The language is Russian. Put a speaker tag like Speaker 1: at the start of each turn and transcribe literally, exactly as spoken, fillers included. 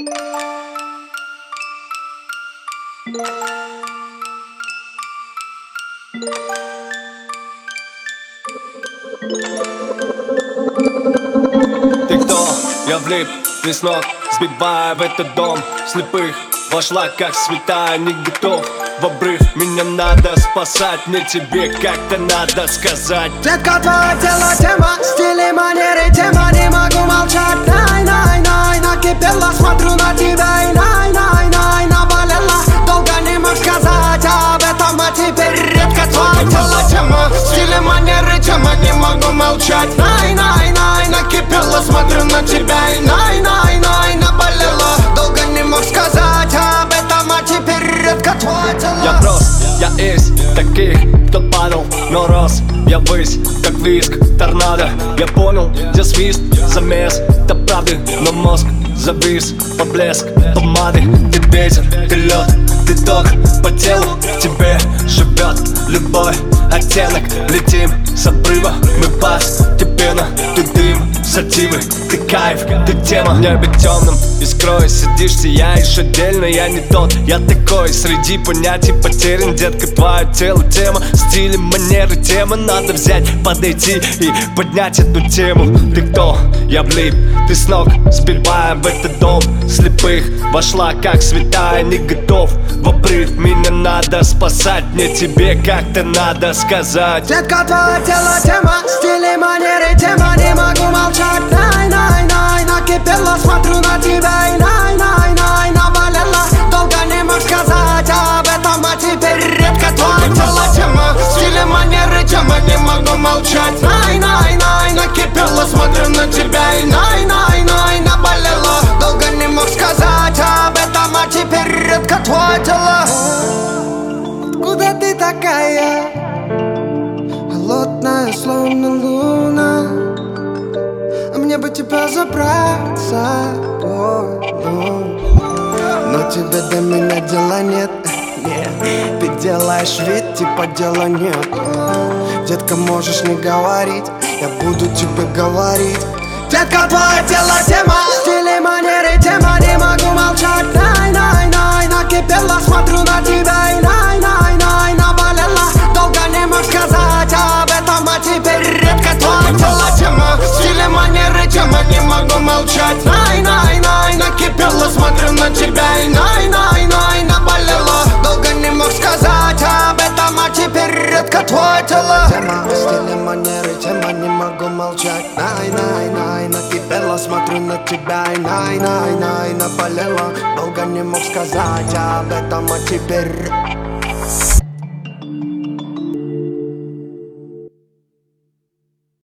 Speaker 1: Ты кто? Я влип, ты с ног, сбивая в этот дом слепых. Вошла как святая, не готов в обрыв. Меня надо спасать, мне тебе как-то надо сказать.
Speaker 2: Детка, твое тело тема, стили, манеры тема. Не могу молчать, най-най-най. Накипела, смотрю на тебя и най-най-най. Наболела, долго не мог сказать об этом, а теперь редко твое тело тема, стили, манеры тема. Не могу молчать, най-най-най. Накипела, смотрю на тебя и най-най-най. Наболела, долго не мог сказать об этом, а теперь редко твое тело.
Speaker 1: Я прост, я из таких, кто падал, но рос. Я ввысь, как виск, торнадо. Я понял, где свист, замес, это правды, но мозг завис, поблеск помады. Ты ветер, ты лед, ты ток по телу. В тебе живет любой оттенок. Летим с обрыва, мы постепенно. Ты дым, сативы, ты кайф, ты тема. В небе темном искрой сидишь, сияешь отдельно. Я не тот, я такой, среди понятий потерян. Детка, твое тело тема, стили, манеры тема. Надо взять, подойти и поднять эту тему. Ты кто? Я влип, ты с ног, сбивая в этот дом слепых. Вошла как святая, не готов в обрыв. Меня надо спасать, мне тебе как-то надо сказать.
Speaker 2: Детка, твое тело тема, стили, манеры тема. Не могу молчать, най-най-най. Накипела, смотрю на тебя и най-най-най. Наболела, долго не мог сказать об этом, а теперь редко твое тело тема, стили, манеры тема. Не могу молчать, най-най-най. Накипела, смотрю на тебя и най-най-най. Наболела, долго не мог сказать об этом, а теперь редко твое тело. Откуда ты такая? Холодная, словно луна. А мне бы тебя забрать с собой, ну. Но тебе до меня дела нет, нет. Ты делаешь вид, типа дела нет. Детка, можешь не говорить, я буду тебе говорить. Детка, твое тело тема, стили, манеры тема. Не могу молчать, най-най-най. Накипела, смотрю на тебя и най-най-най. Наболела, долго не мог сказать об этом, а теперь редко твое тело тема, стили, манеры тема. Не могу молчать, най-най-най. Накипела, смотрю на тебя и най-най-най. Наболела, долго не мог сказать об этом, а теперь редко твое тело тема, стили, манеры тема. Не могу молчать, най-най-най. Накипела, смотрю на тебя и най-най-най. Наболела, долго не мог сказать об этом, а теперь